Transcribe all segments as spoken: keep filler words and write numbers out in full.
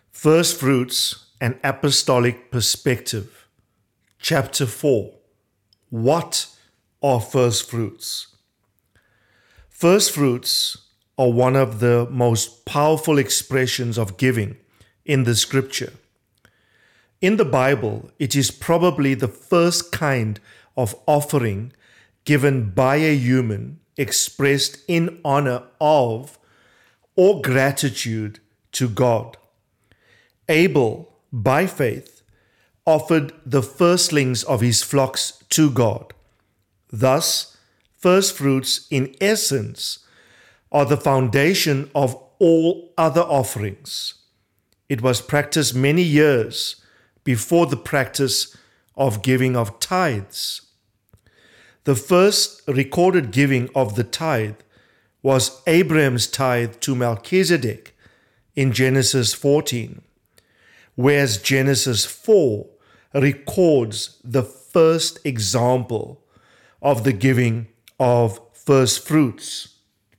First Fruits, an Apostolic Perspective. Chapter four. What are first fruits? First fruits are one of the most powerful expressions of giving in the scripture. In the Bible, it is probably the first kind of offering given by a human expressed in honor of or gratitude to God. Abel, by faith, offered the firstlings of his flocks to God. Thus, first fruits, in essence, are the foundation of all other offerings. It was practiced many years before the practice of giving of tithes. The first recorded giving of the tithe was Abraham's tithe to Melchizedek in Genesis fourteen, whereas Genesis four records the first example of the giving of first fruits.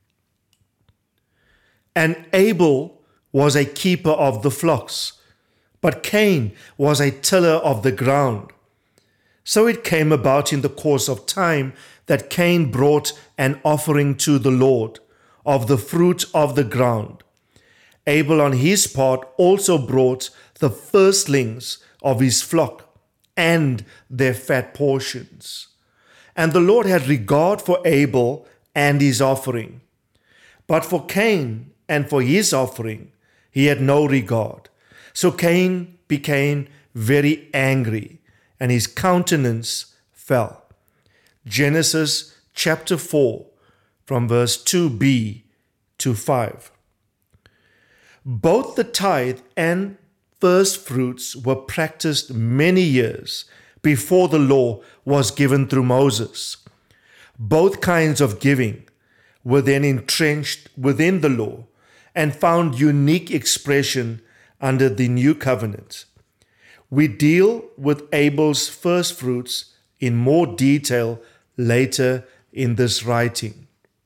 And Abel was a keeper of the flocks, but Cain was a tiller of the ground. So it came about in the course of time that Cain brought an offering to the Lord of the fruit of the ground. Abel on his part also brought the firstlings of his flock and their fat portions. And the Lord had regard for Abel and his offering. But for Cain and for his offering, he had no regard. So Cain became very angry, and his countenance fell. Genesis chapter four, from verse two b to five. Both the tithe and first fruits were practiced many years before the law was given through Moses. Both kinds of giving were then entrenched within the law and found unique expression under the new covenant. We deal with Abel's first fruits in more detail later in this writing.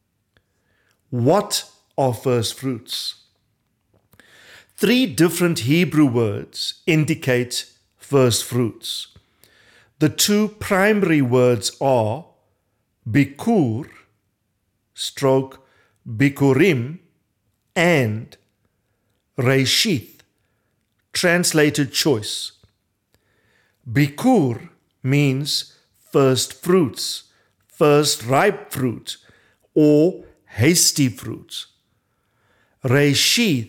What are first fruits? Three different Hebrew words indicate first fruits. The two primary words are bikur, stroke bikurim, and reshith, translated choice. Bikur means first fruits, first ripe fruit, or hasty fruit. Reshith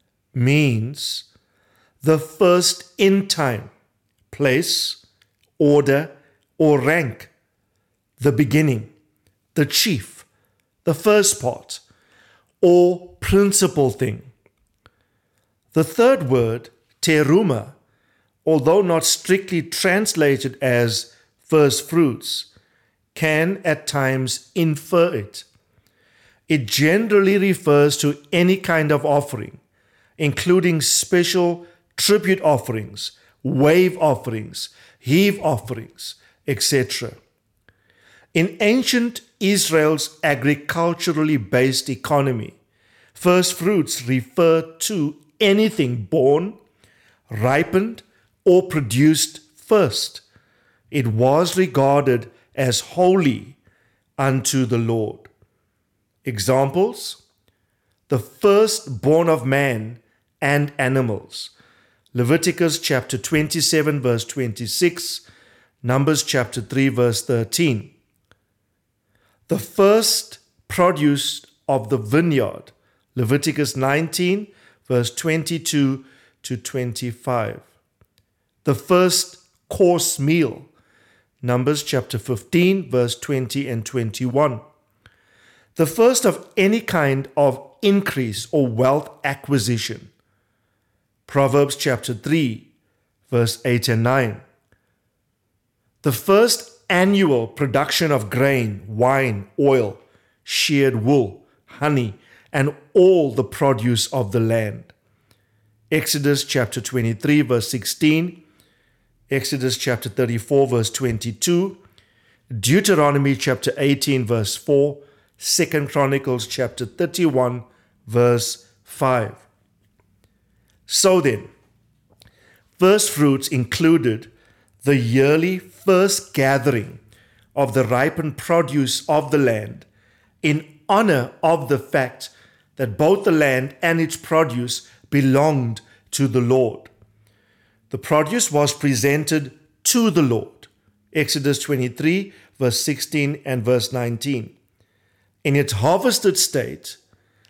means the first in time, place, order, or rank, the beginning, the chief, the first part, or principal thing. The third word, teruma, although not strictly translated as first fruits, can at times infer it. It generally refers to any kind of offering, including special tribute offerings, wave offerings, heave offerings, et cetera. In ancient Israel's agriculturally based economy, first fruits refer to anything born, ripened, or produced first. It was regarded as holy unto the Lord. Examples: the firstborn of man and animals. Leviticus chapter twenty-seven, verse twenty-six, Numbers chapter three, verse thirteen. The first produce of the vineyard. Leviticus nineteen, verse twenty-two to twenty-five. The first course meal. Numbers chapter fifteen, verse twenty and twenty-one. The first of any kind of increase or wealth acquisition. Proverbs chapter three, verse eight and nine. The first annual production of grain, wine, oil, sheared wool, honey, and all the produce of the land. Exodus chapter twenty-three, verse sixteen. Exodus chapter thirty-four, verse twenty-two. Deuteronomy chapter eighteen, verse four. Second Chronicles chapter thirty-one, verse five. So then, First fruits included the yearly first gathering of the ripened produce of the land in honor of the fact that both the land and its produce belonged to the Lord. The produce was presented to the Lord. Exodus twenty-three, verse sixteen and verse nineteen. In its harvested state,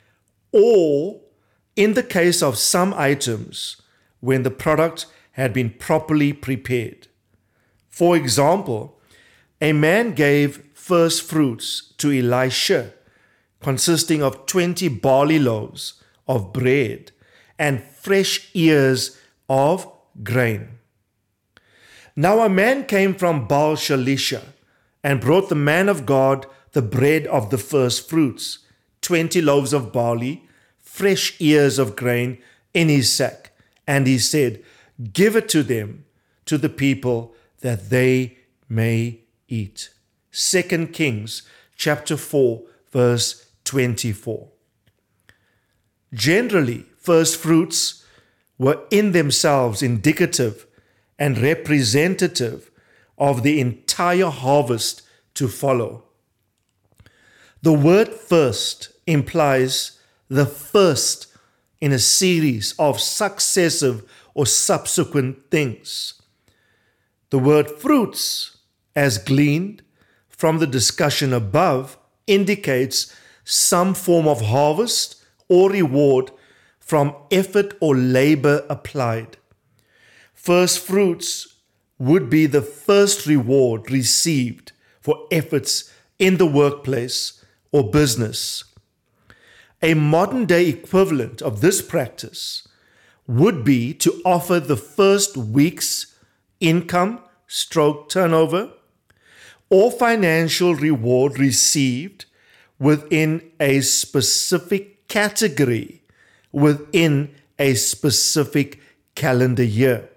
or in the case of some items when the product had been properly prepared. For example, a man gave first fruits to Elisha, consisting of twenty barley loaves of bread and fresh ears of grain. Now a man came from Baal Shalisha and brought the man of God the bread of the first fruits, twenty loaves of barley, fresh ears of grain in his sack. And he said, "Give it to them, to the people, that they may eat." Second Kings chapter four, verse twenty-four. Generally, first fruits were in themselves indicative and representative of the entire harvest to follow. The word first implies the first in a series of successive or subsequent things. The word fruits, as gleaned from the discussion above, indicates some form of harvest or reward from effort or labor applied. First fruits would be the first reward received for efforts in the workplace or business. A modern day equivalent of this practice would be to offer the first week's income stroke turnover or financial reward received within a specific category within a specific calendar year.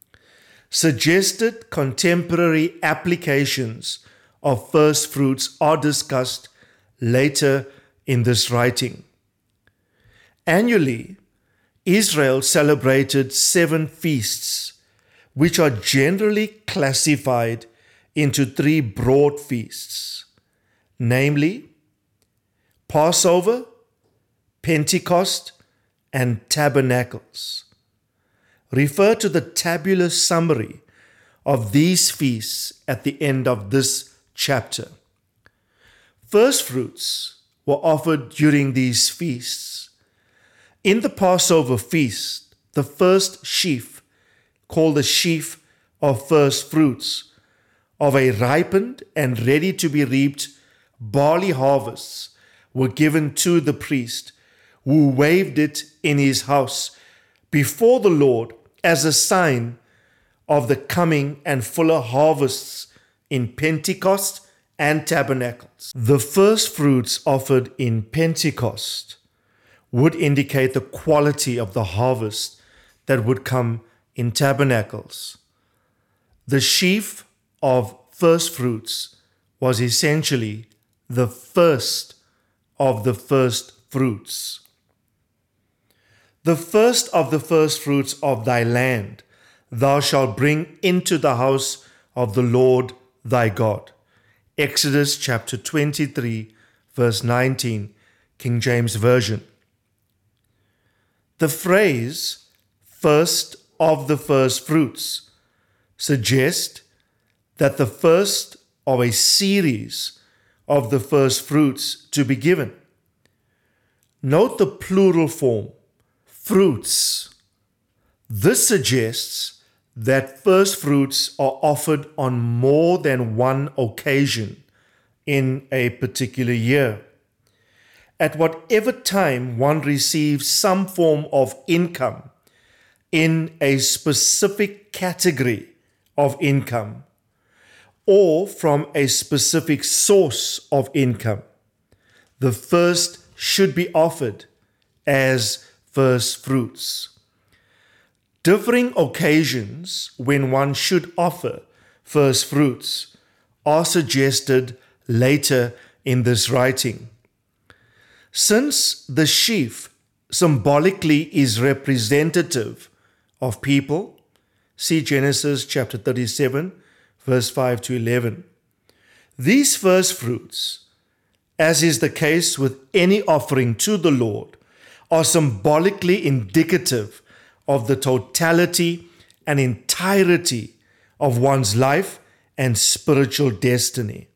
Suggested contemporary applications of first fruits are discussed later in this writing. Annually, Israel celebrated seven feasts, which are generally classified into three broad feasts, namely Passover, Pentecost, and Tabernacles. Refer to the tabular summary of these feasts at the end of this chapter. First fruits were offered during these feasts. In the Passover feast, the first sheaf, called the sheaf of first fruits, of a ripened and ready to be reaped barley harvests were given to the priest, who waved it in his house before the Lord as a sign of the coming and fuller harvests in Pentecost and Tabernacles. The first fruits offered in Pentecost would indicate the quality of the harvest that would come in Tabernacles. The sheaf of first fruits was essentially the first of the first fruits. The first of the first fruits of thy land thou shalt bring into the house of the Lord thy God. Exodus chapter twenty-three, verse nineteen, King James Version. The phrase, first of the first fruits, suggests that the first of a series of the first fruits to be given. Note the plural form, fruits. This suggests that first fruits are offered on more than one occasion in a particular year. At whatever time one receives some form of income in a specific category of income or from a specific source of income, the first should be offered as first fruits. Differing occasions when one should offer first fruits are suggested later in this writing. Since the sheaf symbolically is representative of people, See Genesis chapter thirty-seven, verse five to eleven. These first fruits, as is the case with any offering to the Lord, are symbolically indicative of the totality and entirety of one's life and spiritual destiny.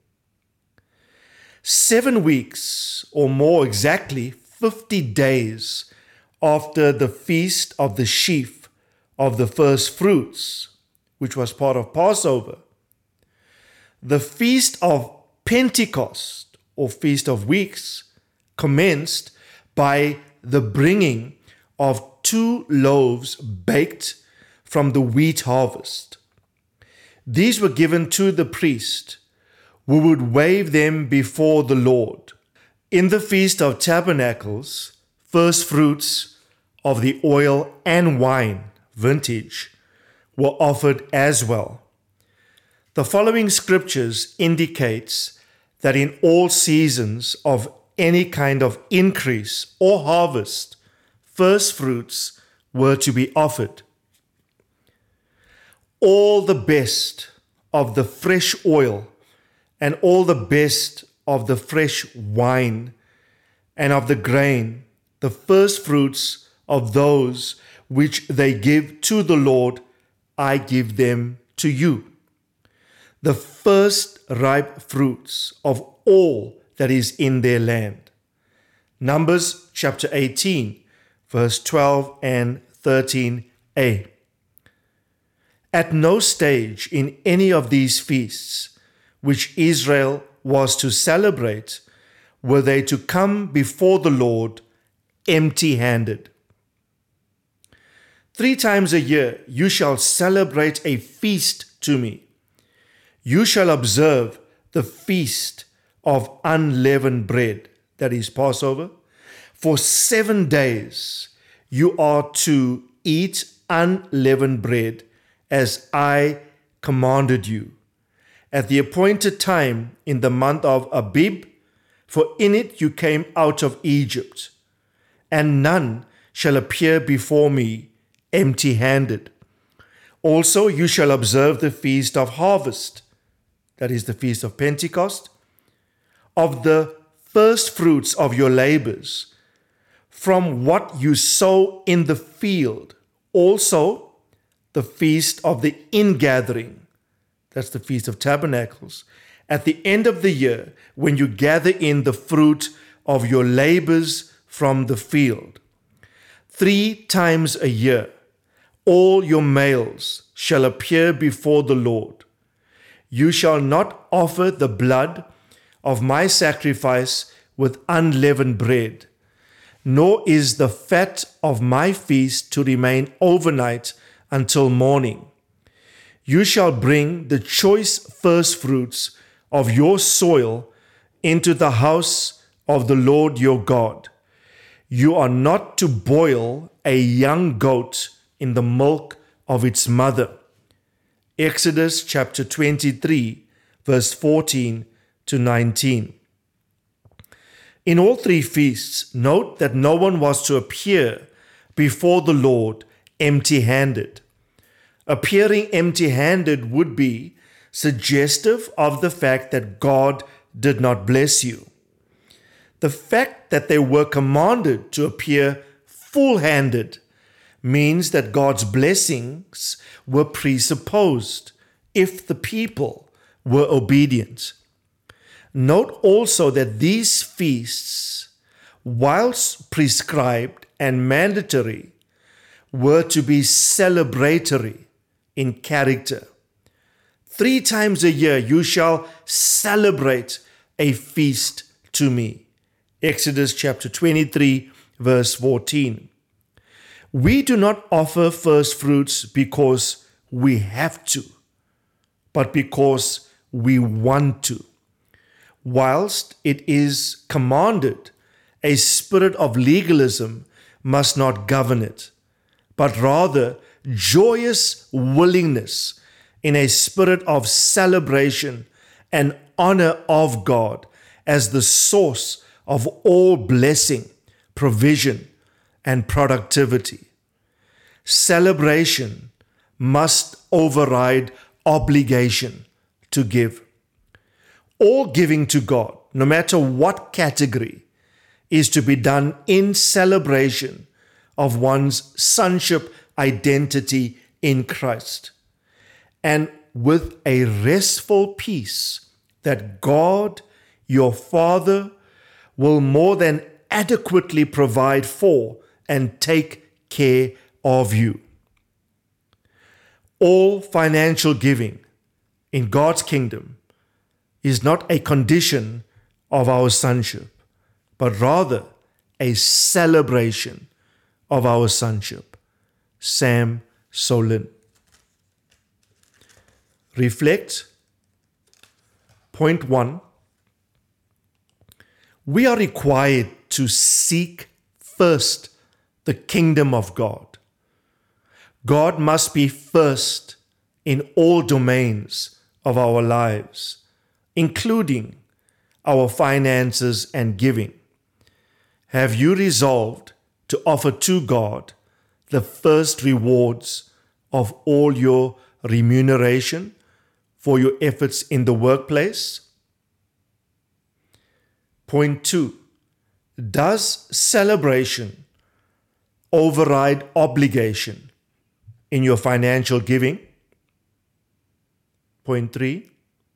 Seven weeks, or more exactly, fifty days after the feast of the sheaf of the first fruits, which was part of Passover, the feast of Pentecost, or Feast of Weeks, commenced by the bringing of two loaves baked from the wheat harvest. These were given to the priest, who would wave them before the Lord. In the Feast of Tabernacles, first fruits of the oil and wine vintage were offered as well. The following scriptures indicates that in all seasons of any kind of increase or harvest, first fruits were to be offered. All the best of the fresh oil and all the best of the fresh wine and of the grain, the first fruits of those which they give to the Lord, I give them to you. The first ripe fruits of all that is in their land. Numbers chapter eighteen, verse twelve and thirteen a. At no stage in any of these feasts which Israel was to celebrate were they to come before the Lord empty-handed. Three times a year you shall celebrate a feast to me. You shall observe the feast of unleavened bread, that is Passover. For seven days you are to eat unleavened bread as I commanded you, at the appointed time in the month of Abib, for in it you came out of Egypt, and none shall appear before me empty-handed. Also you shall observe the feast of harvest, that is the feast of Pentecost, of the first fruits of your labors, from what you sow in the field, also the feast of the ingathering, that's the Feast of Tabernacles, at the end of the year, when you gather in the fruit of your labors from the field. Three times a year, all your males shall appear before the Lord. You shall not offer the blood of my sacrifice with unleavened bread, nor is the fat of my feast to remain overnight until morning. You shall bring the choice first fruits of your soil into the house of the Lord your God. You are not to boil a young goat in the milk of its mother. Exodus chapter twenty-three, verse fourteen to nineteen. In all three feasts, note that no one was to appear before the Lord empty-handed. Appearing empty-handed would be suggestive of the fact that God did not bless you. The fact that they were commanded to appear full-handed means that God's blessings were presupposed if the people were obedient. Note also that these feasts, whilst prescribed and mandatory, were to be celebratory in character. Three times a year you shall celebrate a feast to me. Exodus chapter twenty-three, verse fourteen. We do not offer first fruits because we have to, but because we want to. Whilst it is commanded, a spirit of legalism must not govern it, but rather joyous willingness in a spirit of celebration and honor of God as the source of all blessing, provision, and productivity. Celebration must override obligation to give. All giving to God, no matter what category, is to be done in celebration of one's sonship identity in Christ, and with a restful peace that God, your Father, will more than adequately provide for and take care of you. All financial giving in God's kingdom is not a condition of our sonship, but rather a celebration of our sonship. Sam Solin. Reflect. Point one. We are required to seek first the kingdom of God. God must be first in all domains of our lives, including our finances and giving. Have you resolved to offer to God the first rewards of all your remuneration for your efforts in the workplace? Point two, does celebration override obligation in your financial giving? Point three,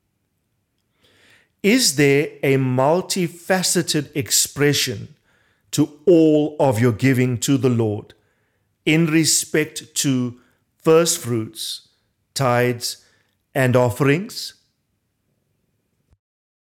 is there a multifaceted expression to all of your giving to the Lord in respect to first fruits, tithes, and offerings?